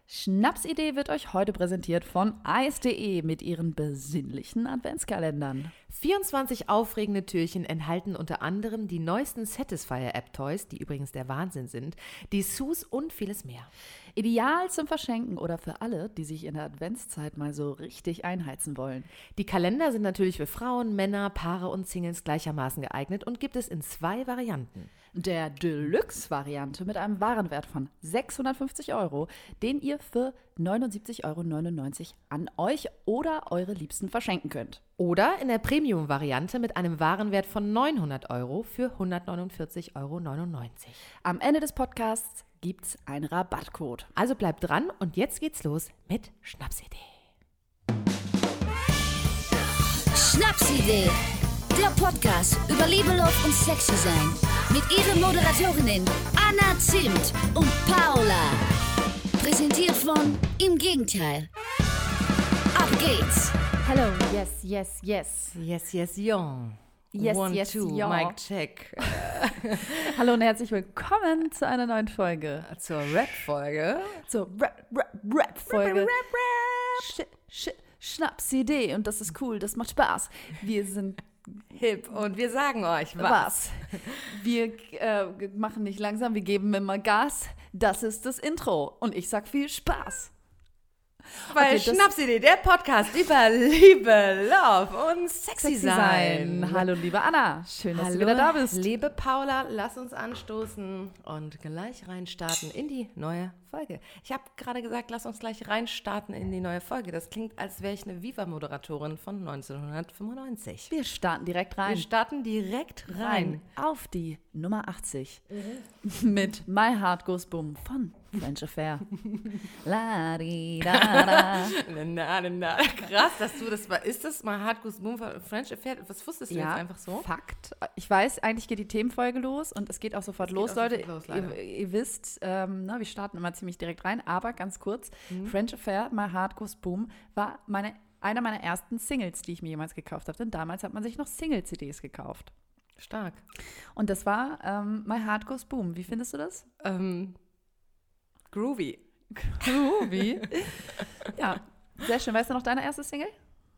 Schnapsidee wird euch heute präsentiert von ice.de mit ihren besinnlichen Adventskalendern. 24 aufregende Türchen enthalten unter anderem die neuesten Satisfyer-App-Toys, die übrigens der Wahnsinn sind, Dessous und vieles mehr. Ideal zum Verschenken oder für alle, die sich in der Adventszeit mal so richtig einheizen wollen. Die Kalender sind natürlich für Frauen, Männer, Paare und Singles gleichermaßen geeignet und gibt es in 2 Varianten. Der Deluxe-Variante mit einem Warenwert von 650 €, den ihr für 79,99 € an euch oder eure Liebsten verschenken könnt. Oder in der Premium-Variante mit einem Warenwert von 900 € für 149,99 €. Am Ende des Podcasts gibt's einen Rabattcode. Also bleibt dran und jetzt geht's los mit Schnapsidee. Schnapsidee, der Podcast über Liebe, Love und Sexy sein. Mit ihren Moderatorinnen Anna Zimt und Paula. Präsentiert von Im Gegenteil. Ab geht's. Hello, yes, yes, yes. Yes, yes, young. Yes, 1, yes, 2, ja. Mic check. Hallo und herzlich willkommen zu einer neuen Folge. Zur Rap-Folge. Zur Rap-Folge. Rap. Schnapsidee. Und das ist cool, das macht Spaß. Wir sind Hip und wir sagen euch was. Wir machen nicht langsam, wir geben immer Gas. Das ist das Intro. Und ich sag viel Spaß. Weil Okay, Schnapsidee, der Podcast über Liebe, Love und Sexy sein. Hallo, liebe Anna. Schön, dass Hallo, du wieder da bist. liebe Paula, lass uns anstoßen und gleich reinstarten in die neue Folge. Ich habe gerade gesagt, lass uns gleich reinstarten in die neue Folge. Das klingt, als wäre ich eine Viva-Moderatorin von 1995. Wir starten direkt rein. Wir starten direkt rein. Auf die Nummer 80 mit My Heart Goes Boom von French Affair. La di da da. Na. Krass, dass du das war. Ist das My Heart Goes Boom von French Affair? Was wusstest du jetzt einfach so? Fakt. Ich weiß, eigentlich geht die Themenfolge los und es geht auch sofort los, Leute. Ihr wisst, wir starten immer ziemlich direkt rein, aber ganz kurz, French Affair, My Heart Goes Boom war einer meiner ersten Singles, die ich mir jemals gekauft habe. Denn damals hat man sich noch Single-CDs gekauft. Stark. Und das war My Heart Goes Boom. Wie findest du das? Groovy. Groovy? Ja, sehr schön. Weißt du noch deine erste Single?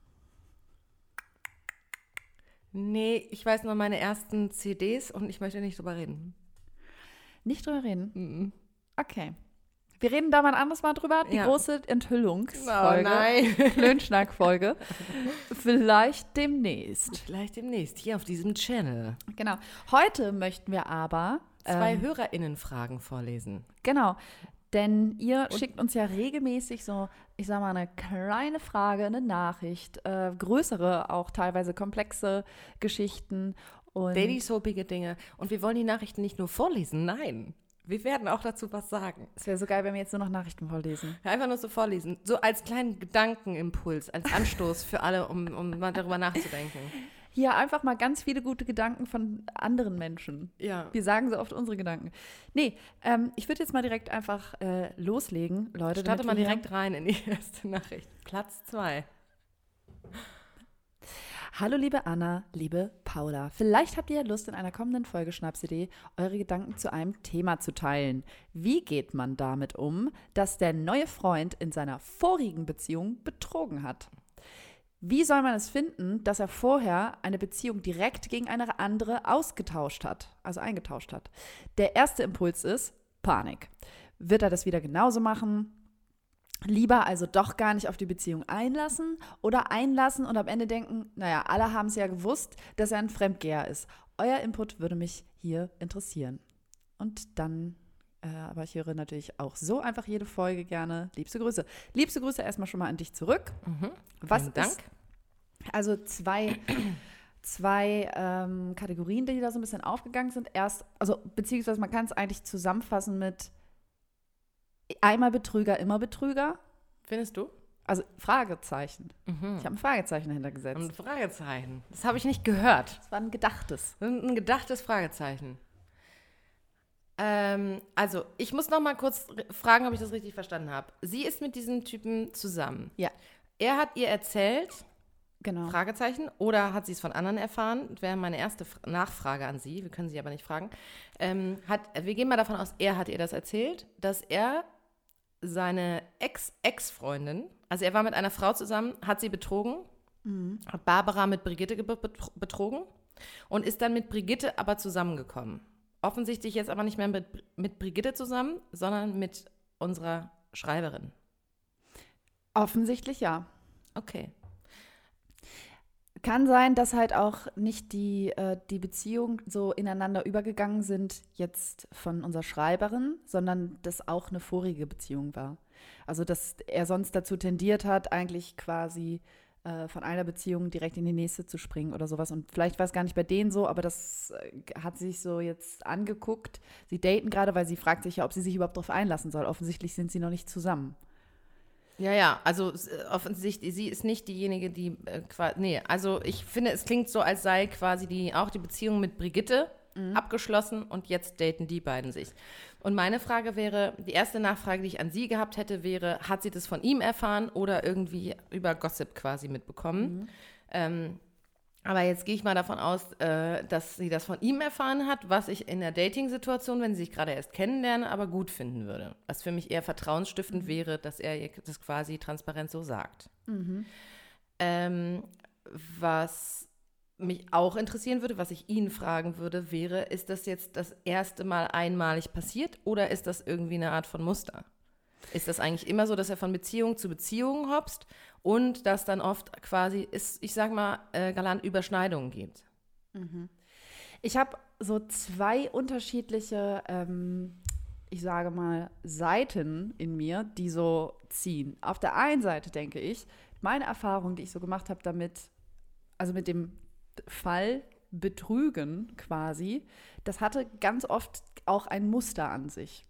Nee, ich weiß nur meine ersten CDs und ich möchte nicht drüber reden. Nicht drüber reden? Mhm. Okay. Wir reden da mal ein anderes Mal drüber. Die große Enthüllungsfolge. Oh nein. Klönschnack-Folge. Vielleicht demnächst. Vielleicht demnächst hier auf diesem Channel. Genau. Heute möchten wir aber 2 HörerInnen-Fragen vorlesen. Genau. Denn ihr schickt uns ja regelmäßig so, ich sag mal, eine kleine Frage, eine Nachricht, größere, auch teilweise komplexe Geschichten. Und Daily-soapige Dinge. Und wir wollen die Nachrichten nicht nur vorlesen, nein. Wir werden auch dazu was sagen. es wäre so geil, wenn wir jetzt nur noch Nachrichten vorlesen. Einfach nur so vorlesen. So als kleinen Gedankenimpuls, als Anstoß für alle, um mal darüber nachzudenken. Hier einfach mal ganz viele gute Gedanken von anderen Menschen. Ja. Wir sagen so oft unsere Gedanken. Nee, ich würde jetzt mal direkt einfach loslegen, Leute. Starte mal damit wir direkt rein in die erste Nachricht. Platz 2. Hallo liebe Anna, liebe Paula. Vielleicht habt ihr ja Lust, in einer kommenden Folge Schnapsidee eure Gedanken zu einem Thema zu teilen. Wie geht man damit um, dass der neue Freund in seiner vorigen Beziehung betrogen hat? Wie soll man es finden, dass er vorher eine Beziehung direkt gegen eine andere eingetauscht hat? Der erste Impuls ist Panik. Wird er das wieder genauso machen? Lieber also doch gar nicht auf die Beziehung einlassen oder einlassen und am Ende denken, naja, alle haben es ja gewusst, dass er ein Fremdgeher ist. Euer Input würde mich hier interessieren. Und dann, aber ich höre natürlich auch so einfach jede Folge gerne. Liebste Grüße. Liebste Grüße erstmal schon mal an dich zurück. Vielen Dank. Also zwei Kategorien, die da so ein bisschen aufgegangen sind. Beziehungsweise man kann es eigentlich zusammenfassen mit einmal Betrüger, immer Betrüger. Findest du? Also Fragezeichen. Ich habe ein Fragezeichen dahinter gesetzt. Ein Fragezeichen. Das habe ich nicht gehört. Das war ein gedachtes. Ein gedachtes Fragezeichen. Also, ich muss noch mal kurz fragen, ob ich das richtig verstanden habe. Sie ist mit diesem Typen zusammen. Ja. Er hat ihr erzählt, Genau. Fragezeichen, oder hat sie es von anderen erfahren? Das wäre meine erste Nachfrage an Sie. Wir können Sie aber nicht fragen. Wir gehen mal davon aus, er hat ihr das erzählt, dass er seine Ex-Ex-Freundin, also er war mit einer Frau zusammen, hat sie betrogen, hat Barbara mit Brigitte betrogen und ist dann mit Brigitte aber zusammengekommen. Offensichtlich jetzt aber nicht mehr mit Brigitte zusammen, sondern mit unserer Schreiberin. Offensichtlich ja. Okay. Kann sein, dass halt auch nicht die Beziehungen so ineinander übergegangen sind jetzt von unserer Schreiberin, sondern das auch eine vorige Beziehung war. Also dass er sonst dazu tendiert hat, eigentlich quasi von einer Beziehung direkt in die nächste zu springen oder sowas. Und vielleicht war es gar nicht bei denen so, aber das hat sie sich so jetzt angeguckt. Sie daten gerade, weil sie fragt sich ja, ob sie sich überhaupt darauf einlassen soll. Offensichtlich sind sie noch nicht zusammen. Ja, also offensichtlich, sie ist nicht diejenige, die also ich finde, es klingt so, als sei quasi auch die Beziehung mit Brigitte abgeschlossen und jetzt daten die beiden sich. Und meine Frage wäre, die erste Nachfrage, die ich an sie gehabt hätte, wäre, hat sie das von ihm erfahren oder irgendwie über Gossip quasi mitbekommen? Aber jetzt gehe ich mal davon aus, dass sie das von ihm erfahren hat, was ich in der Dating-Situation, wenn sie sich gerade erst kennenlernen, aber gut finden würde. Was für mich eher vertrauensstiftend wäre, dass er ihr das quasi transparent so sagt. Was mich auch interessieren würde, was ich ihn fragen würde, wäre, ist das jetzt das erste Mal einmalig passiert oder ist das irgendwie eine Art von Muster? Ist das eigentlich immer so, dass er von Beziehung zu Beziehung hopst und dass dann oft quasi, ich sag mal, galant Überschneidungen gibt? Ich habe so zwei unterschiedliche, ich sage mal, Seiten in mir, die so ziehen. Auf der einen Seite denke ich, meine Erfahrung, die ich so gemacht habe damit, also mit dem Fall Betrügen quasi, das hatte ganz oft auch ein Muster an sich.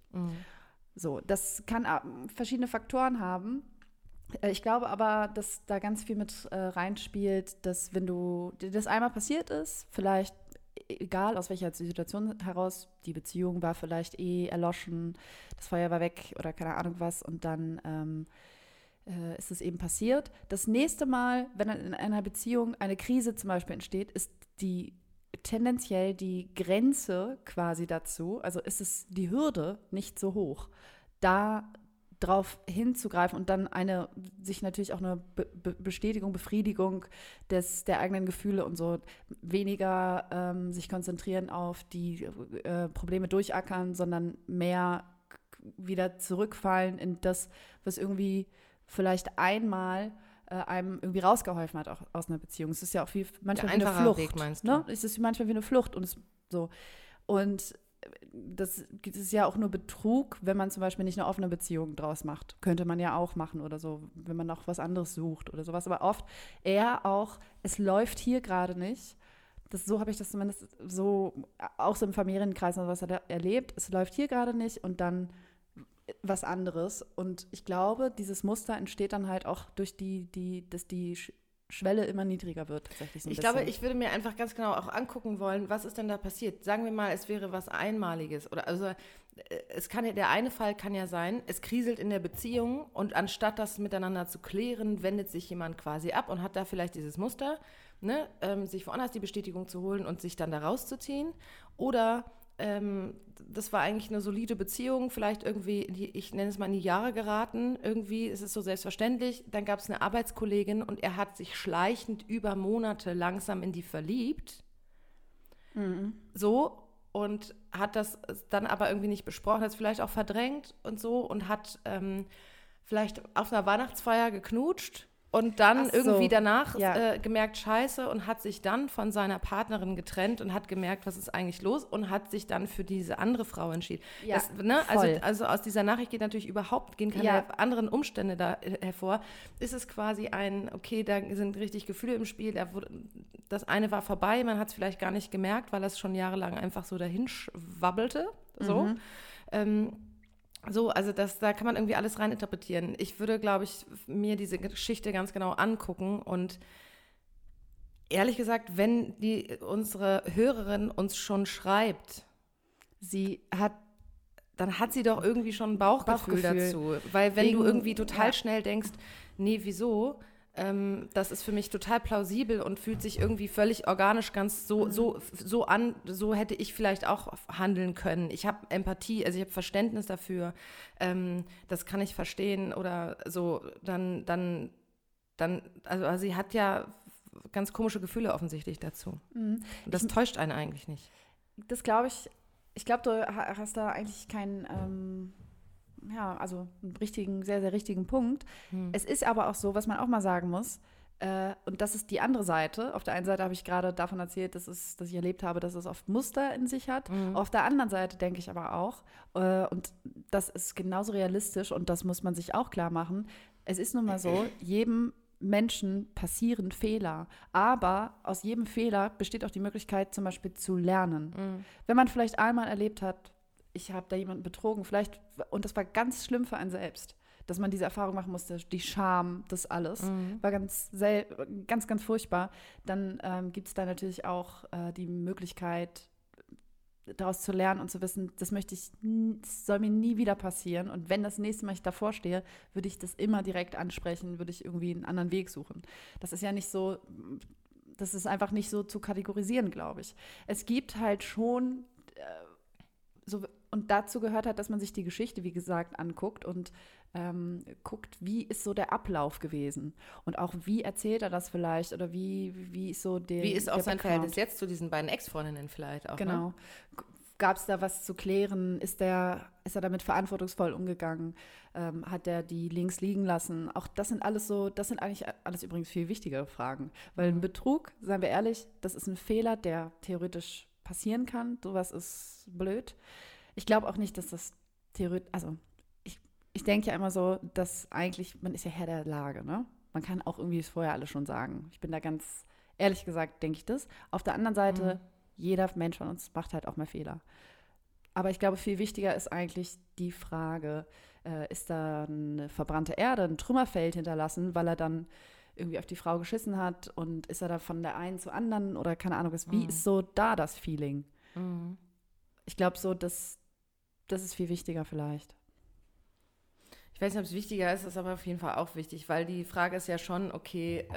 So, das kann verschiedene Faktoren haben. Ich glaube aber, dass da ganz viel mit reinspielt, dass wenn dir das einmal passiert ist, vielleicht egal aus welcher Situation heraus, die Beziehung war vielleicht erloschen, das Feuer war weg oder keine Ahnung was und dann ist es eben passiert. Das nächste Mal, wenn in einer Beziehung eine Krise zum Beispiel entsteht, ist tendenziell die Grenze quasi dazu, also ist es die Hürde nicht so hoch, da drauf hinzugreifen und dann sich natürlich auch eine Bestätigung, Befriedigung der eigenen Gefühle und so weniger sich konzentrieren auf die Probleme durchackern, sondern mehr wieder zurückfallen in das, was irgendwie vielleicht einmal einem irgendwie rausgeholfen hat auch aus einer Beziehung. Es ist ja auch manchmal wie eine Flucht. Weg, meinst du? Ne? Es ist manchmal wie eine Flucht und so. Und das ist ja auch nur Betrug, wenn man zum Beispiel nicht eine offene Beziehung draus macht. Könnte man ja auch machen oder so, wenn man noch was anderes sucht oder sowas. Aber oft eher auch, es läuft hier gerade nicht. So habe ich das zumindest so, auch so im Familienkreis und was erlebt. Es läuft hier gerade nicht und dann was anderes. Und ich glaube, dieses Muster entsteht dann halt auch durch dass die Schwelle immer niedriger wird tatsächlich. So ein bisschen. Glaube, ich würde mir einfach ganz genau auch angucken wollen, was ist denn da passiert. Sagen wir mal, es wäre was Einmaliges. Oder also der eine Fall kann ja sein, es kriselt in der Beziehung und anstatt das miteinander zu klären, wendet sich jemand quasi ab und hat da vielleicht dieses Muster, ne, sich woanders die Bestätigung zu holen und sich dann da rauszuziehen. Oder das war eigentlich eine solide Beziehung, vielleicht irgendwie, ich nenne es mal in die Jahre geraten, irgendwie ist es so selbstverständlich. Dann gab es eine Arbeitskollegin und er hat sich schleichend über Monate langsam in die verliebt. So, und hat das dann aber irgendwie nicht besprochen, hat es vielleicht auch verdrängt und so und hat vielleicht auf einer Weihnachtsfeier geknutscht. Und dann irgendwie danach gemerkt, scheiße, und hat sich dann von seiner Partnerin getrennt und hat gemerkt, was ist eigentlich los und hat sich dann für diese andere Frau entschieden. Ja, das, ne? Also aus dieser Nachricht geht natürlich gehen keine anderen Umstände da hervor. Ist es quasi okay, da sind richtig Gefühle im Spiel, das eine war vorbei, man hat es vielleicht gar nicht gemerkt, weil das schon jahrelang einfach so dahin schwabbelte, so. So, also da kann man irgendwie alles reininterpretieren. Ich würde, glaube ich, mir diese Geschichte ganz genau angucken und ehrlich gesagt, wenn unsere Hörerin uns schon schreibt, dann hat sie doch irgendwie schon ein Bauchgefühl dazu. Weil wenn du irgendwie total schnell denkst, nee, wieso? das ist für mich total plausibel und fühlt sich irgendwie völlig organisch ganz so an, so hätte ich vielleicht auch handeln können. Ich habe Empathie, also ich habe Verständnis dafür, das kann ich verstehen oder so, also sie hat ja ganz komische Gefühle offensichtlich dazu. Und das täuscht einen eigentlich nicht. Das glaube ich. Ich glaube, du hast da eigentlich keinen, also einen richtigen, sehr, sehr richtigen Punkt. Es ist aber auch so, was man auch mal sagen muss, und das ist die andere Seite. Auf der einen Seite habe ich gerade davon erzählt, dass ich erlebt habe, dass es oft Muster in sich hat. Auf der anderen Seite denke ich aber auch, und das ist genauso realistisch und das muss man sich auch klar machen, es ist nun mal so, jedem Menschen passieren Fehler, aber aus jedem Fehler besteht auch die Möglichkeit, zum Beispiel zu lernen. Wenn man vielleicht einmal erlebt hat, ich habe da jemanden betrogen, vielleicht, und das war ganz schlimm für einen selbst, dass man diese Erfahrung machen musste, die Scham, das alles, war ganz, ganz furchtbar. Dann gibt es da natürlich auch die Möglichkeit, daraus zu lernen und zu wissen, das soll mir nie wieder passieren. Und wenn das nächste Mal ich davor stehe, würde ich das immer direkt ansprechen, würde ich irgendwie einen anderen Weg suchen. Das ist ja nicht so, das ist einfach nicht so zu kategorisieren, glaube ich. Es gibt halt schon und dazu gehört halt, dass man sich die Geschichte, wie gesagt, anguckt und guckt, wie ist so der Ablauf gewesen und auch wie erzählt er das vielleicht oder wie ist so wie ist auch sein Verhältnis jetzt zu diesen beiden Ex-Freundinnen vielleicht auch, genau. Ne? Gab es da was zu klären? Ist er damit verantwortungsvoll umgegangen? Hat er die links liegen lassen? Auch das sind eigentlich alles übrigens viel wichtigere Fragen. Weil ein Betrug, seien wir ehrlich, das ist ein Fehler, der theoretisch passieren kann. Sowas ist blöd. Ich glaube auch nicht, dass das theoretisch, also ich denke ja immer so, dass eigentlich, man ist ja Herr der Lage, ne? Man kann auch irgendwie es vorher alles schon sagen. Ich bin da ganz, ehrlich gesagt, denke ich das. Auf der anderen Seite, jeder Mensch von uns macht halt auch mal Fehler. Aber ich glaube, viel wichtiger ist eigentlich die Frage, ist da eine verbrannte Erde, ein Trümmerfeld hinterlassen, weil er dann irgendwie auf die Frau geschissen hat und ist er da von der einen zur anderen oder keine Ahnung was. Wie ist so da das Feeling? Ich glaube so, das ist viel wichtiger vielleicht. Ich weiß nicht, ob es wichtiger ist aber auf jeden Fall auch wichtig, weil die Frage ist ja schon, okay,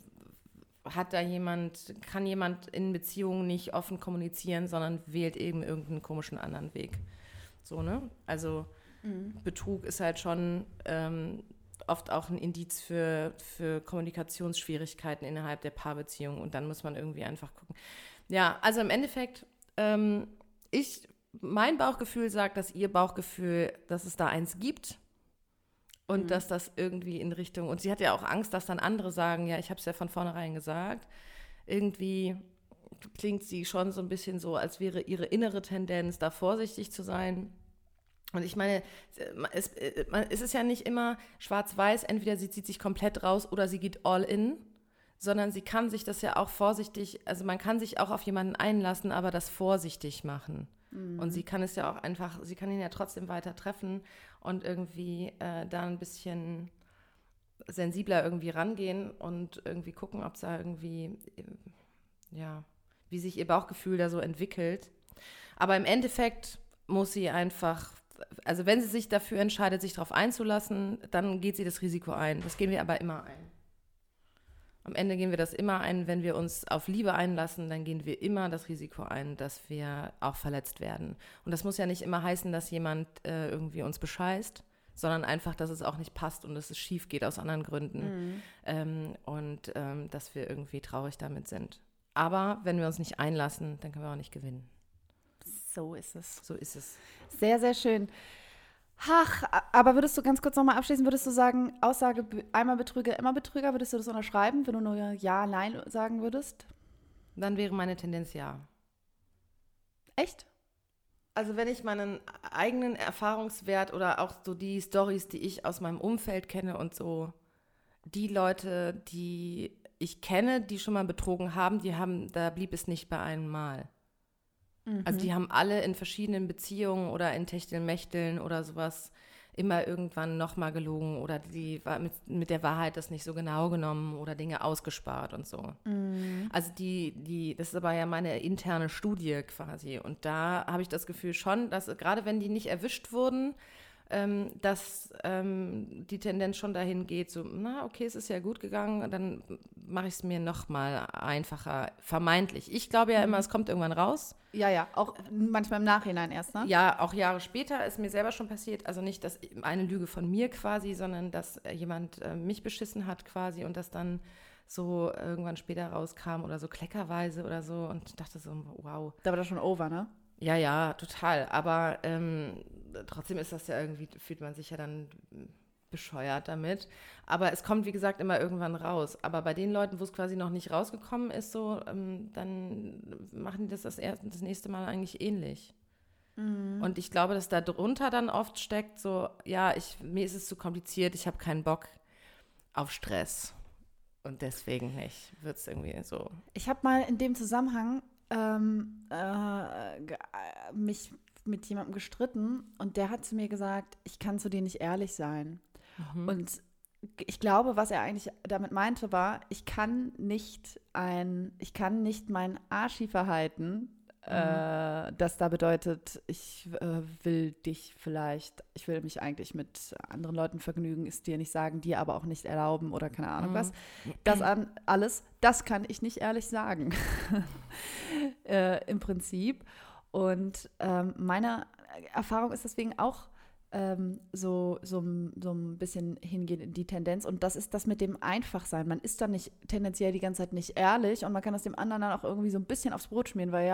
kann jemand in Beziehungen nicht offen kommunizieren, sondern wählt eben irgendeinen komischen anderen Weg. So, ne? Also Betrug ist halt schon oft auch ein Indiz für Kommunikationsschwierigkeiten innerhalb der Paarbeziehung und dann muss man irgendwie einfach gucken. Ja, also im Endeffekt, mein Bauchgefühl sagt, dass ihr Bauchgefühl, dass es da eins gibt. Und dass das irgendwie in Richtung, und sie hat ja auch Angst, dass dann andere sagen, ja, ich habe es ja von vornherein gesagt. Irgendwie klingt sie schon so ein bisschen so, als wäre ihre innere Tendenz, da vorsichtig zu sein. Und ich meine, es ist ja nicht immer schwarz-weiß, entweder sie zieht sich komplett raus oder sie geht all in, sondern sie kann sich das ja auch vorsichtig, also man kann sich auch auf jemanden einlassen, aber das vorsichtig machen. Und sie kann es ja auch einfach, sie kann ihn ja trotzdem weiter treffen und irgendwie da ein bisschen sensibler irgendwie rangehen und irgendwie gucken, ob es da irgendwie, wie sich ihr Bauchgefühl da so entwickelt. Aber im Endeffekt muss sie einfach, also wenn sie sich dafür entscheidet, sich darauf einzulassen, dann geht sie das Risiko ein. Das gehen wir aber immer ein. Am Ende gehen wir das immer ein, wenn wir uns auf Liebe einlassen, dann gehen wir immer das Risiko ein, dass wir auch verletzt werden. Und das muss ja nicht immer heißen, dass jemand irgendwie uns bescheißt, sondern einfach, dass es auch nicht passt und dass es schief geht aus anderen Gründen und dass wir irgendwie traurig damit sind. Aber wenn wir uns nicht einlassen, dann können wir auch nicht gewinnen. So ist es. So ist es. Sehr, sehr schön. Ach, aber würdest du ganz kurz nochmal abschließen, würdest du sagen, Aussage einmal Betrüger, immer Betrüger, würdest du das unterschreiben, wenn du nur Ja, Nein sagen würdest? Dann wäre meine Tendenz ja. Echt? Also wenn ich meinen eigenen Erfahrungswert oder auch so die Storys, die ich aus meinem Umfeld kenne und so, die Leute, die ich kenne, die schon mal betrogen haben, da blieb es nicht bei einem Mal. Also die haben alle in verschiedenen Beziehungen oder in Techtelmechteln oder sowas immer irgendwann nochmal gelogen oder die war mit der Wahrheit das nicht so genau genommen oder Dinge ausgespart und so. Also das ist aber ja meine interne Studie quasi und da habe ich das Gefühl schon, dass gerade wenn die nicht erwischt wurden, dass die Tendenz schon dahin geht, so, na okay, es ist ja gut gegangen, dann mache ich es mir noch mal einfacher, vermeintlich. Ich glaube ja immer, es kommt irgendwann raus. Ja, auch manchmal im Nachhinein erst, ne? Ja, auch Jahre später ist mir selber schon passiert, also nicht, dass eine Lüge von mir quasi, sondern dass jemand mich beschissen hat quasi und das dann so irgendwann später rauskam oder so kleckerweise oder so und ich dachte so, wow. Da war das schon over, ne? Ja, total. Aber trotzdem ist das ja irgendwie, fühlt man sich ja dann bescheuert damit. Aber es kommt, wie gesagt, immer irgendwann raus. Aber bei den Leuten, wo es quasi noch nicht rausgekommen ist, so, dann machen die das nächste Mal eigentlich ähnlich. Mhm. Und ich glaube, dass da drunter dann oft steckt, so, ja, mir ist es zu kompliziert, ich habe keinen Bock auf Stress. Und deswegen nicht, wird es irgendwie so. Ich habe mal in dem Zusammenhang mich mit jemandem gestritten und der hat zu mir gesagt, ich kann zu dir nicht ehrlich sein. Mhm. Und ich glaube, was er eigentlich damit meinte, war, ich kann nicht mein Arschi-Verhalten, das da bedeutet, ich will mich eigentlich mit anderen Leuten vergnügen, es dir nicht sagen, dir aber auch nicht erlauben oder keine Ahnung was. Das kann ich nicht ehrlich sagen, im Prinzip. Und meine Erfahrung ist deswegen auch so ein bisschen hingehen in die Tendenz. Und das ist das mit dem Einfachsein. Man ist dann nicht tendenziell die ganze Zeit nicht ehrlich und man kann das dem anderen dann auch irgendwie so ein bisschen aufs Brot schmieren, weil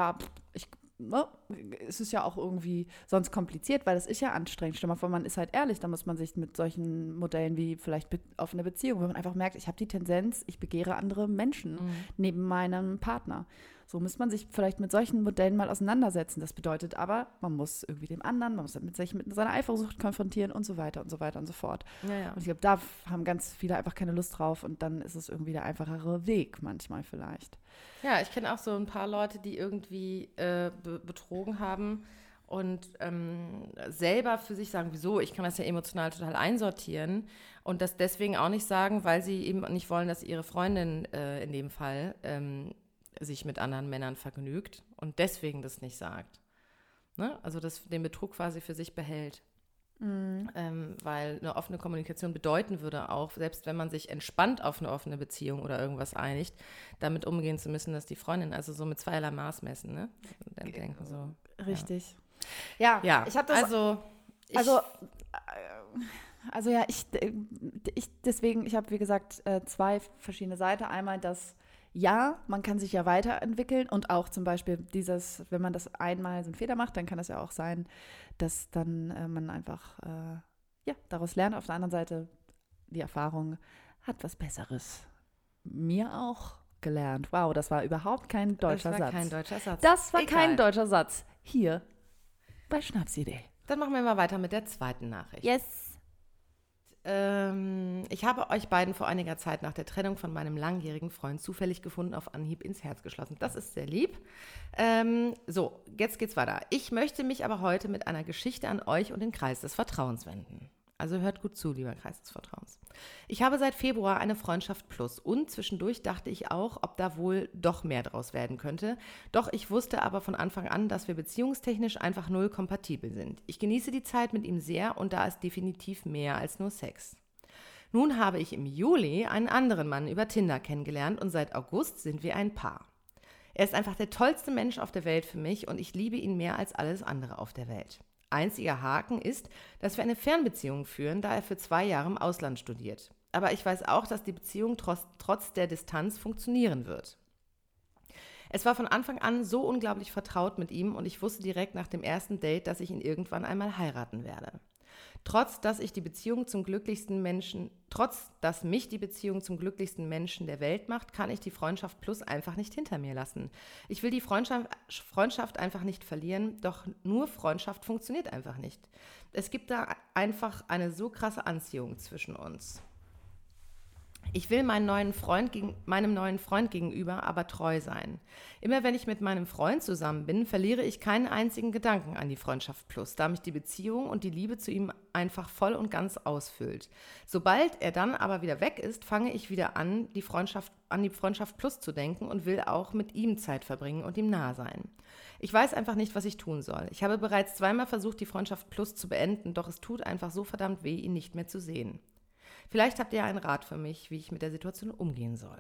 es ist ja auch irgendwie sonst kompliziert, weil das ist ja anstrengend. Stell mal vor, man ist halt ehrlich, da muss man sich mit solchen Modellen wie vielleicht auf eine Beziehung, wo man einfach merkt, ich habe die Tendenz, ich begehre andere Menschen neben meinem Partner. So muss man sich vielleicht mit solchen Modellen mal auseinandersetzen. Das bedeutet aber, man muss irgendwie dem anderen, man muss sich mit seiner Eifersucht konfrontieren und so weiter und so weiter und so fort. Ja. Und ich glaube, da haben ganz viele einfach keine Lust drauf und dann ist es irgendwie der einfachere Weg manchmal vielleicht. Ja, ich kenne auch so ein paar Leute, die irgendwie betrogen haben und selber für sich sagen, wieso, ich kann das ja emotional total einsortieren und das deswegen auch nicht sagen, weil sie eben nicht wollen, dass ihre Freundin in dem Fall sich mit anderen Männern vergnügt und deswegen das nicht sagt. Ne? Also den Betrug quasi für sich behält. Weil eine offene Kommunikation bedeuten würde auch, selbst wenn man sich entspannt auf eine offene Beziehung oder irgendwas einigt, damit umgehen zu müssen, dass die Freundin also so mit zweierlei Maß messen, ne? Dann denken so. Richtig. Ja, ich habe das. Ich habe, wie gesagt, zwei verschiedene Seiten. Einmal das, ja, man kann sich ja weiterentwickeln und auch zum Beispiel wenn man das einmal so einen Fehler macht, dann kann das ja auch sein, dass dann man einfach daraus lernt. Auf der anderen Seite, die Erfahrung hat was Besseres. Mir auch gelernt. Wow, das war überhaupt kein deutscher Satz. Das war kein deutscher Satz. Das war kein deutscher Satz. Hier bei Schnapsidee. Dann machen wir mal weiter mit der zweiten Nachricht. Yes. Ich habe euch beiden vor einiger Zeit nach der Trennung von meinem langjährigen Freund zufällig gefunden, auf Anhieb ins Herz geschlossen. Das ist sehr lieb. So, jetzt geht's weiter. Ich möchte mich aber heute mit einer Geschichte an euch und den Kreis des Vertrauens wenden. Also hört gut zu, lieber Kreis des Vertrauens. Ich habe seit Februar eine Freundschaft plus und zwischendurch dachte ich auch, ob da wohl doch mehr draus werden könnte. Doch ich wusste aber von Anfang an, dass wir beziehungstechnisch einfach null kompatibel sind. Ich genieße die Zeit mit ihm sehr und da ist definitiv mehr als nur Sex. Nun habe ich im Juli einen anderen Mann über Tinder kennengelernt und seit August sind wir ein Paar. Er ist einfach der tollste Mensch auf der Welt für mich und ich liebe ihn mehr als alles andere auf der Welt. Einziger Haken ist, dass wir eine Fernbeziehung führen, da er für 2 Jahre im Ausland studiert. Aber ich weiß auch, dass die Beziehung trotz der Distanz funktionieren wird. Es war von Anfang an so unglaublich vertraut mit ihm und ich wusste direkt nach dem ersten Date, dass ich ihn irgendwann einmal heiraten werde. Trotz dass mich die Beziehung zum glücklichsten Menschen der Welt macht, kann ich die Freundschaft plus einfach nicht hinter mir lassen. Ich will die Freundschaft einfach nicht verlieren, doch nur Freundschaft funktioniert einfach nicht. Es gibt da einfach eine so krasse Anziehung zwischen uns. Ich will meinem neuen Freund gegenüber aber treu sein. Immer wenn ich mit meinem Freund zusammen bin, verliere ich keinen einzigen Gedanken an die Freundschaft Plus, da mich die Beziehung und die Liebe zu ihm einfach voll und ganz ausfüllt. Sobald er dann aber wieder weg ist, fange ich wieder an die Freundschaft Plus zu denken und will auch mit ihm Zeit verbringen und ihm nahe sein. Ich weiß einfach nicht, was ich tun soll. Ich habe bereits 2-mal versucht, die Freundschaft Plus zu beenden, doch es tut einfach so verdammt weh, ihn nicht mehr zu sehen. Vielleicht habt ihr einen Rat für mich, wie ich mit der Situation umgehen soll.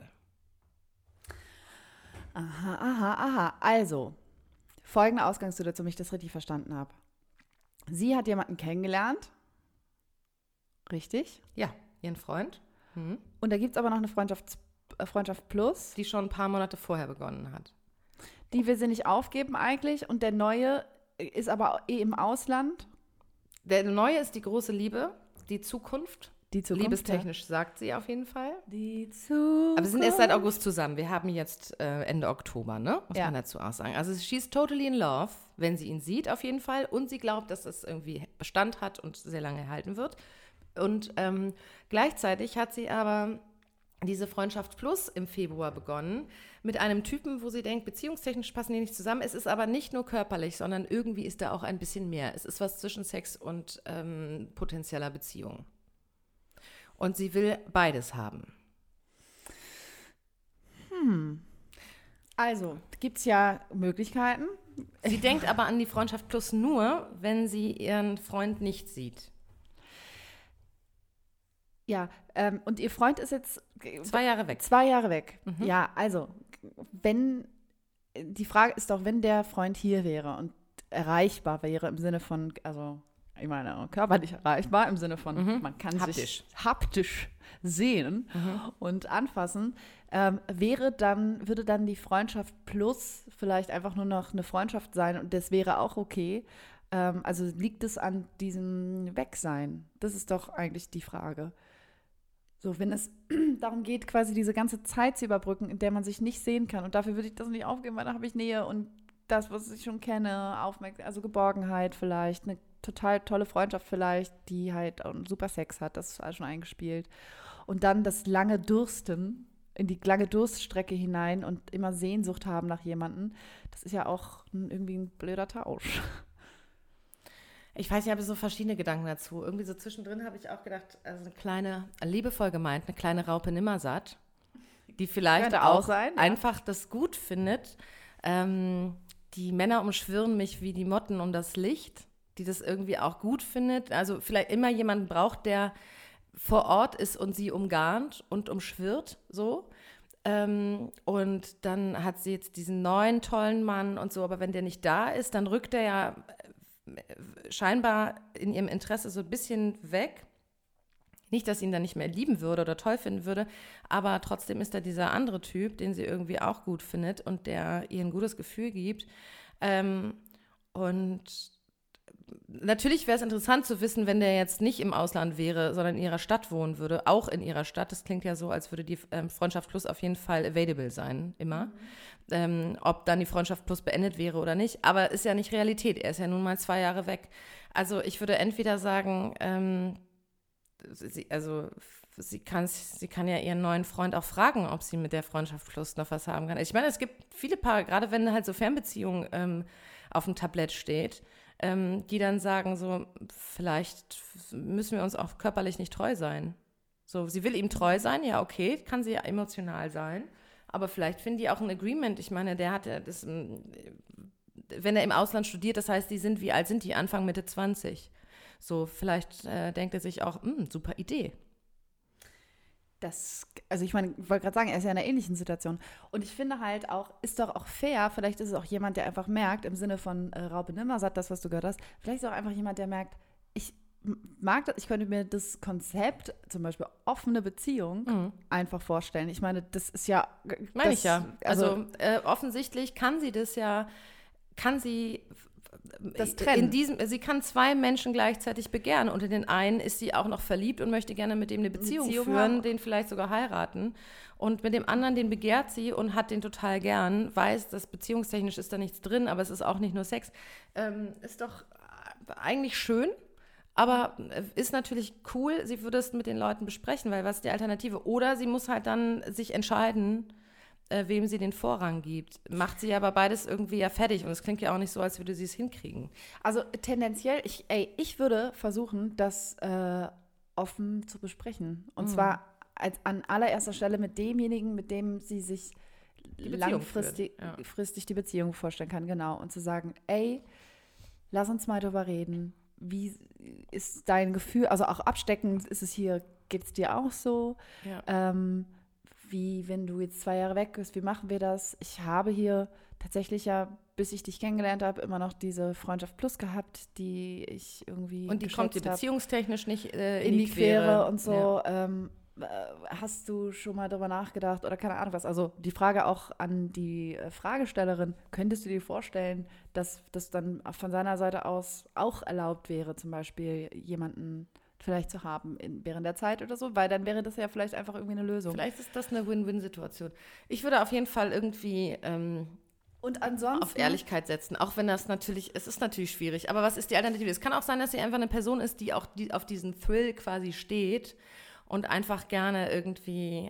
Aha. Also, folgende Ausgangssituation, wenn ich das richtig verstanden habe. Sie hat jemanden kennengelernt. Richtig? Ja, ihren Freund. Und da gibt es aber noch eine Freundschaft Plus. Die schon ein paar Monate vorher begonnen hat. Die will sie nicht aufgeben eigentlich. Und der Neue ist aber im Ausland. Der Neue ist die große Liebe, die Zukunft. Liebestechnisch sagt sie auf jeden Fall. Die Zukunft. Aber wir sind erst seit August zusammen. Wir haben jetzt Ende Oktober, ne? Muss man dazu auch sagen. Also she's totally in love, wenn sie ihn sieht auf jeden Fall. Und sie glaubt, dass es irgendwie Bestand hat und sehr lange erhalten wird. Und gleichzeitig hat sie aber diese Freundschaft Plus im Februar begonnen mit einem Typen, wo sie denkt, beziehungstechnisch passen die nicht zusammen. Es ist aber nicht nur körperlich, sondern irgendwie ist da auch ein bisschen mehr. Es ist was zwischen Sex und potenzieller Beziehung. Und sie will beides haben. Also, gibt es ja Möglichkeiten. Sie denkt aber an die Freundschaft Plus nur, wenn sie ihren Freund nicht sieht. Ja, und ihr Freund ist jetzt 2 Jahre weg. 2 Jahre weg. Ja, also, die Frage ist doch, wenn der Freund hier wäre und erreichbar wäre im Sinne von, also, ich meine, körperlich erreichbar im Sinne von, man kann sich haptisch sehen und anfassen, würde dann die Freundschaft Plus vielleicht einfach nur noch eine Freundschaft sein und das wäre auch okay. Also liegt es an diesem Wegsein? Das ist doch eigentlich die Frage. So, wenn es darum geht, quasi diese ganze Zeit zu überbrücken, in der man sich nicht sehen kann und dafür würde ich das nicht aufgeben, weil da habe ich Nähe und das, was ich schon kenne, also Geborgenheit vielleicht, eine total tolle Freundschaft vielleicht, die halt auch super Sex hat, das ist alles schon eingespielt. Und dann das lange Dursten, in die lange Durststrecke hinein und immer Sehnsucht haben nach jemandem, das ist ja auch irgendwie ein blöder Tausch. Ich weiß, ich habe so verschiedene Gedanken dazu. Irgendwie so zwischendrin habe ich auch gedacht, also eine kleine, liebevoll gemeint, eine kleine Raupe Nimmersatt, die vielleicht auch sein, einfach das gut findet. Die Männer umschwirren mich wie die Motten um das Licht, die das irgendwie auch gut findet. Also vielleicht immer jemanden braucht, der vor Ort ist und sie umgarnt und umschwirrt, so. Und dann hat sie jetzt diesen neuen tollen Mann und so, aber wenn der nicht da ist, dann rückt er ja scheinbar in ihrem Interesse so ein bisschen weg. Nicht, dass sie ihn dann nicht mehr lieben würde oder toll finden würde, aber trotzdem ist da dieser andere Typ, den sie irgendwie auch gut findet und der ihr ein gutes Gefühl gibt. Und natürlich wäre es interessant zu wissen, wenn der jetzt nicht im Ausland wäre, sondern in ihrer Stadt wohnen würde, auch in ihrer Stadt. Das klingt ja so, als würde die Freundschaft Plus auf jeden Fall available sein, immer. Ob dann die Freundschaft Plus beendet wäre oder nicht. Aber ist ja nicht Realität. Er ist ja nun mal 2 Jahre weg. Also ich würde entweder sagen, sie kann ja ihren neuen Freund auch fragen, ob sie mit der Freundschaft Plus noch was haben kann. Ich meine, es gibt viele Paare, gerade wenn halt so Fernbeziehungen auf dem Tablett steht, die dann sagen so, vielleicht müssen wir uns auch körperlich nicht treu sein. So, sie will ihm treu sein, ja okay, kann sie ja emotional sein, aber vielleicht finden die auch ein Agreement. Ich meine, der hat ja das, wenn er im Ausland studiert, das heißt, wie alt sind die? Anfang, Mitte 20. So, vielleicht denkt er sich auch, super Idee. Also ich meine, ich wollte gerade sagen, er ist ja in einer ähnlichen Situation. Und ich finde halt auch, ist doch auch fair, vielleicht ist es auch jemand, der einfach merkt, im Sinne von Raupe Nimmersatt, das, was du gehört hast, vielleicht ist auch einfach jemand, der merkt, ich mag das, ich könnte mir das Konzept, zum Beispiel offene Beziehung, einfach vorstellen. Ich meine, das ist ja... Meine ich ja. Also offensichtlich kann sie das trennen. Sie kann 2 Menschen gleichzeitig begehren. Und in den einen ist sie auch noch verliebt und möchte gerne mit dem eine Beziehung führen, den vielleicht sogar heiraten. Und mit dem anderen, den begehrt sie und hat den total gern, weiß, dass beziehungstechnisch ist da nichts drin, aber es ist auch nicht nur Sex. Ist doch eigentlich schön, Aber ist natürlich cool, sie würde es mit den Leuten besprechen, weil was ist die Alternative? Oder sie muss halt dann sich entscheiden, wem sie den Vorrang gibt. Macht sie aber beides irgendwie ja fertig und es klingt ja auch nicht so, als würde sie es hinkriegen. Also tendenziell, ich würde versuchen, das offen zu besprechen. Und zwar an allererster Stelle mit demjenigen, mit dem sie sich langfristig die Beziehung vorstellen kann, genau. Und zu sagen, lass uns mal drüber reden. Wie ist dein Gefühl, also auch absteckend ist es hier, geht es dir auch so? Ja. Wie, wenn du jetzt 2 Jahre weg bist, wie machen wir das? Ich habe hier tatsächlich ja, bis ich dich kennengelernt habe, immer noch diese Freundschaft Plus gehabt, die ich irgendwie Und die kommt dir geschätzt habe. beziehungstechnisch nicht In die Quere und so. Ja. Hast du schon mal darüber nachgedacht oder keine Ahnung was? Also die Frage auch an die Fragestellerin, könntest du dir vorstellen, dass das dann von seiner Seite aus auch erlaubt wäre, zum Beispiel jemanden vielleicht zu haben während der Zeit oder so? Weil dann wäre das ja vielleicht einfach irgendwie eine Lösung. Vielleicht ist das eine Win-Win-Situation. Ich würde auf jeden Fall irgendwie Und ansonsten auf Ehrlichkeit setzen, auch wenn es ist natürlich schwierig. Aber was ist die Alternative? Es kann auch sein, dass sie einfach eine Person ist, die auf diesen Thrill quasi steht und einfach gerne irgendwie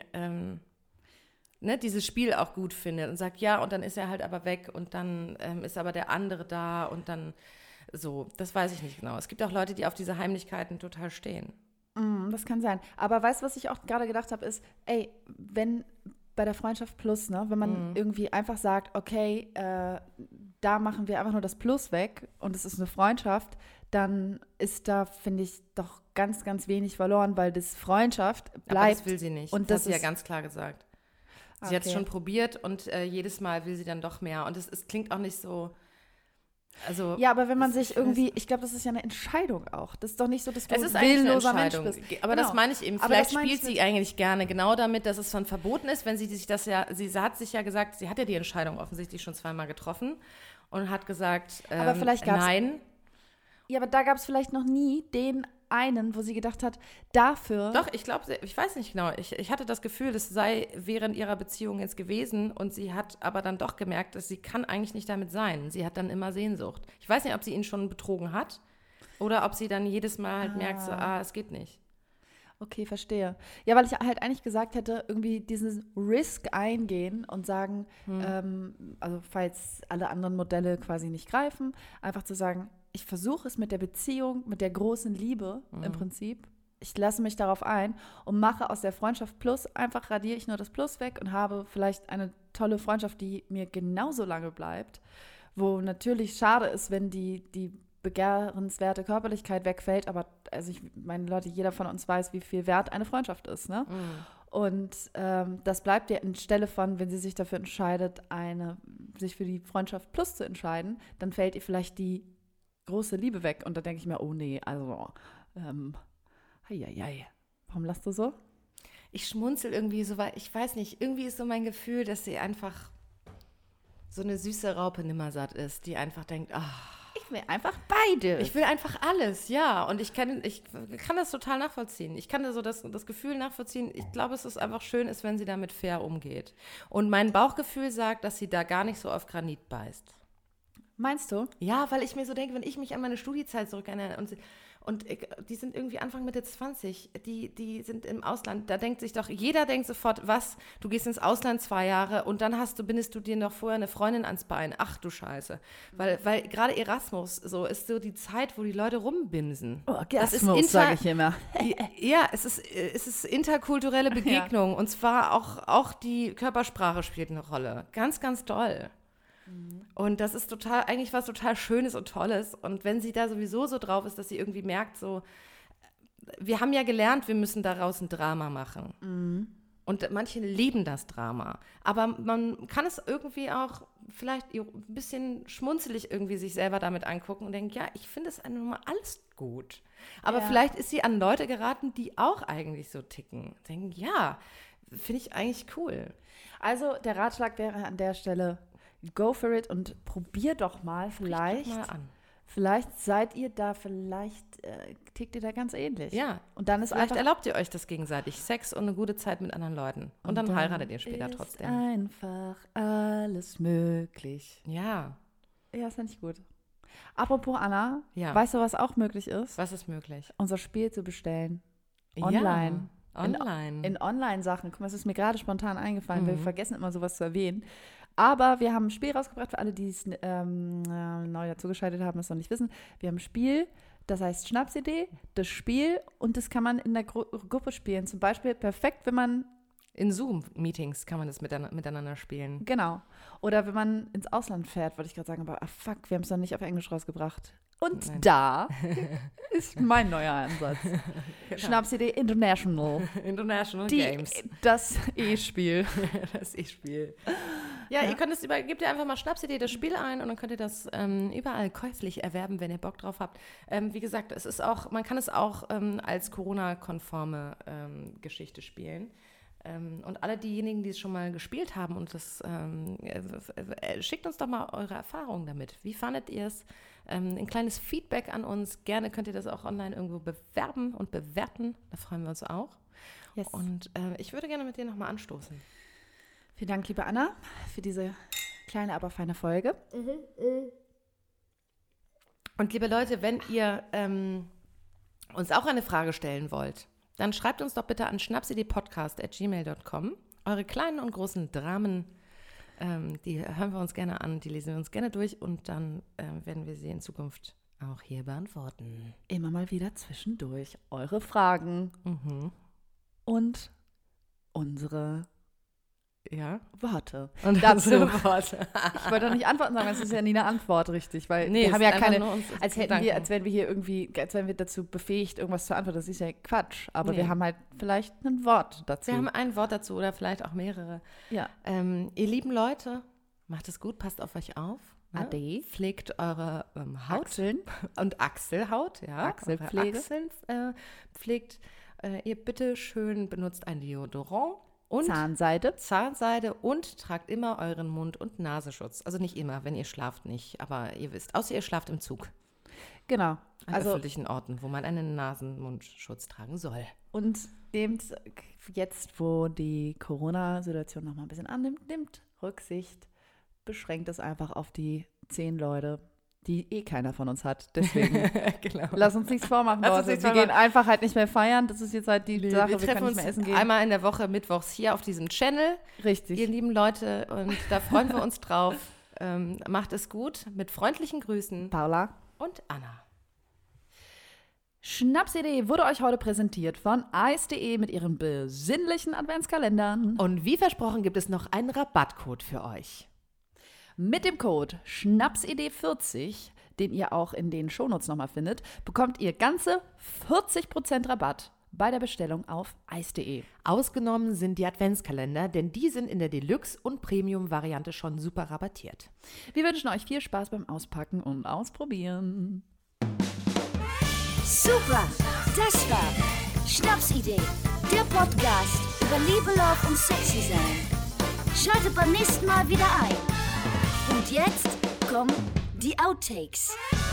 dieses Spiel auch gut findet und sagt, ja, und dann ist er halt aber weg und dann ist aber der andere da und dann so, das weiß ich nicht genau. Es gibt auch Leute, die auf diese Heimlichkeiten total stehen. Das kann sein. Aber weißt du, was ich auch gerade gedacht habe, ist, wenn bei der Freundschaft Plus, ne, wenn man irgendwie einfach sagt, okay, da machen wir einfach nur das Plus weg und es ist eine Freundschaft, dann ist da, finde ich, doch ganz, ganz wenig verloren, weil das Freundschaft bleibt. Aber das will sie nicht. Und das hat sie ja ganz klar gesagt. Sie Okay. hat es schon probiert und jedes Mal will sie dann doch mehr. Und es klingt auch nicht so. Also, ja, aber wenn man sich irgendwie, ich glaube, das ist ja eine Entscheidung auch. Das ist doch nicht so, dass du es ist eigentlich eine willloser Mensch Entscheidung. bist. Aber Genau. das meine ich eben. Aber Vielleicht das meine spielt ich sie eigentlich gerne genau damit, dass es dann verboten ist, wenn sie sich das ja, sie hat sich ja gesagt, sie hat ja die Entscheidung offensichtlich schon 2-mal getroffen und hat gesagt, Aber vielleicht gab's- nein. Ja, aber da gab es vielleicht noch nie den einen, wo sie gedacht hat, dafür. Doch, ich glaube, ich weiß nicht genau. Ich hatte das Gefühl, das sei während ihrer Beziehung jetzt gewesen und sie hat aber dann doch gemerkt, dass sie kann eigentlich nicht damit sein. Sie hat dann immer Sehnsucht. Ich weiß nicht, ob sie ihn schon betrogen hat oder ob sie dann jedes Mal halt merkt, so, es geht nicht. Okay, verstehe. Ja, weil ich halt eigentlich gesagt hätte, irgendwie diesen Risk eingehen und sagen, also falls alle anderen Modelle quasi nicht greifen, einfach zu sagen, ich versuche es mit der Beziehung, mit der großen Liebe im Prinzip. Ich lasse mich darauf ein und mache aus der Freundschaft Plus, einfach radiere ich nur das Plus weg und habe vielleicht eine tolle Freundschaft, die mir genauso lange bleibt, wo natürlich schade ist, wenn die begehrenswerte Körperlichkeit wegfällt, aber also ich meine, Leute, jeder von uns weiß, wie viel wert eine Freundschaft ist, ne? Und das bleibt ja anstelle von, wenn sie sich dafür entscheidet, sich für die Freundschaft Plus zu entscheiden, dann fällt ihr vielleicht die große Liebe weg. Und da denke ich mir, oh nee, also warum lachst du so? Ich schmunzel irgendwie so, weil ich weiß nicht, irgendwie ist so mein Gefühl, dass sie einfach so eine süße Raupe Nimmersatt ist, die einfach denkt, Ich will einfach beide. ich will einfach alles, ja. Und ich kann das total nachvollziehen. Ich kann so das Gefühl nachvollziehen. Ich glaube, es ist einfach schön, wenn sie damit fair umgeht. Und mein Bauchgefühl sagt, dass sie da gar nicht so auf Granit beißt. Meinst du? Ja, weil ich mir so denke, wenn ich mich an meine Studiezeit zurückerinnere und die sind irgendwie Anfang, Mitte 20, die sind im Ausland, jeder denkt sofort, du gehst ins Ausland 2 Jahre und dann bindest du dir noch vorher eine Freundin ans Bein. Ach du Scheiße. Weil gerade Erasmus so ist so die Zeit, wo die Leute rumbimsen. Oh, Orgasmus, sage ich immer. Ja, es ist interkulturelle Begegnung und zwar auch die Körpersprache spielt eine Rolle. Ganz, ganz doll. Und das ist eigentlich was total Schönes und Tolles. Und wenn sie da sowieso so drauf ist, dass sie irgendwie merkt, so, wir haben ja gelernt, wir müssen daraus ein Drama machen. Und manche lieben das Drama. Aber man kann es irgendwie auch vielleicht ein bisschen schmunzelig irgendwie sich selber damit angucken und denken, ja, ich finde es einfach mal alles gut. Aber vielleicht ist sie an Leute geraten, die auch eigentlich so ticken. Denken, ja, finde ich eigentlich cool. Also der Ratschlag wäre an der Stelle, go for it und probier doch mal, vielleicht. Mal an. Vielleicht seid ihr da, tickt ihr da ganz ähnlich. Ja, und dann ist vielleicht einfach, erlaubt ihr euch das gegenseitig. Sex und eine gute Zeit mit anderen Leuten. Und dann heiratet ihr später ist trotzdem. Einfach alles möglich. Ja. Ja, das fand ich gut. Apropos Anna, Ja. weißt du, was auch möglich ist? Was ist möglich? Unser Spiel zu bestellen. Online. Ja, online. In Online-Sachen. Guck mal, es ist mir gerade spontan eingefallen. Wir Mhm. vergessen immer sowas zu erwähnen. Aber wir haben ein Spiel rausgebracht für alle, die es neu dazugeschaltet haben, es noch nicht wissen. Wir haben ein Spiel, das heißt Schnapsidee, das Spiel, und das kann man in der Gruppe spielen. Zum Beispiel perfekt, wenn man, In Zoom-Meetings kann man das miteinander spielen. genau, oder wenn man ins Ausland fährt, wollte ich gerade sagen, aber fuck, wir haben es noch nicht auf Englisch rausgebracht. Und Nein. da ist mein neuer Ansatz. Genau. Schnapsidee International. International Die, Games. das E-Spiel. Das E-Spiel. Ja, ihr könnt es gebt ihr einfach mal Schnapsidee das Spiel ein und dann könnt ihr das überall käuflich erwerben, wenn ihr Bock drauf habt. Wie gesagt, es ist auch, man kann es auch als Corona-konforme Geschichte spielen. Und alle diejenigen, die es schon mal gespielt haben und das schickt uns doch mal eure Erfahrungen damit. Wie fandet ihr es? Ein kleines Feedback an uns. Gerne könnt ihr das auch online irgendwo bewerben und bewerten. Da freuen wir uns auch. Yes. Und ich würde gerne mit dir nochmal anstoßen. Vielen Dank, liebe Anna, für diese kleine, aber feine Folge. Und liebe Leute, wenn ihr uns auch eine Frage stellen wollt, dann schreibt uns doch bitte an schnapsideepodcast@gmail.com. Eure kleinen und großen Dramen, die hören wir uns gerne an, die lesen wir uns gerne durch und dann werden wir sie in Zukunft auch hier beantworten. Immer mal wieder zwischendurch eure Fragen und unsere Ja. Worte. Und Dazu. unsere Worte. Ich wollte doch nicht antworten sagen, es ist ja nie eine Antwort richtig, weil Nee, wir haben es ja ist einfach keine, nur uns als Gedanken. wären wir hier irgendwie, als wären wir dazu befähigt, irgendwas zu antworten. Das ist ja Quatsch, aber Nee. wir haben halt vielleicht ein Wort dazu. Wir haben ein Wort dazu oder vielleicht auch mehrere. ja. Ihr lieben Leute, macht es gut, passt auf euch auf. Ne? Ade. Pflegt eure Haut. Achseln. Und Achselhaut, ja. Achselpflege. Eure Achseln pflegt. Ihr bitte schön benutzt ein Deodorant und Zahnseide und tragt immer euren Mund- und Nasenschutz. Also nicht immer, wenn ihr schlaft nicht, aber ihr wisst, außer ihr schlaft im Zug. Genau. An Also öffentlichen Orten, wo man einen Nasen-Mundschutz tragen soll. und nehmt jetzt, wo die Corona-Situation noch mal ein bisschen annimmt, nehmt Rücksicht, beschränkt es einfach auf die 10 Leute, die keiner von uns hat. Deswegen Genau. lass uns nichts vormachen, Lass uns Leute. nichts Wir vormachen. gehen einfach halt nicht mehr feiern. Das ist jetzt halt die Sache, Wir wir treffen können uns nicht mehr essen gehen. einmal in der Woche mittwochs hier auf diesem Channel. Richtig. Ihr lieben Leute, und da freuen wir uns drauf. Macht es gut. Mit freundlichen Grüßen. Paula. Und Anna. Schnapsidee wurde euch heute präsentiert von ice.de mit ihren besinnlichen Adventskalendern. Und wie versprochen gibt es noch einen Rabattcode für euch. Mit dem Code Schnapsidee40, den ihr auch in den Shownotes nochmal findet, bekommt ihr ganze 40% Rabatt bei der Bestellung auf ice.de. Ausgenommen sind die Adventskalender, denn die sind in der Deluxe- und Premium-Variante schon super rabattiert. Wir wünschen euch viel Spaß beim Auspacken und Ausprobieren. Super, das war Schnapsidee, der Podcast über Liebe, Love und Sexy sein. Schaltet beim nächsten Mal wieder ein. Und jetzt kommen die Outtakes.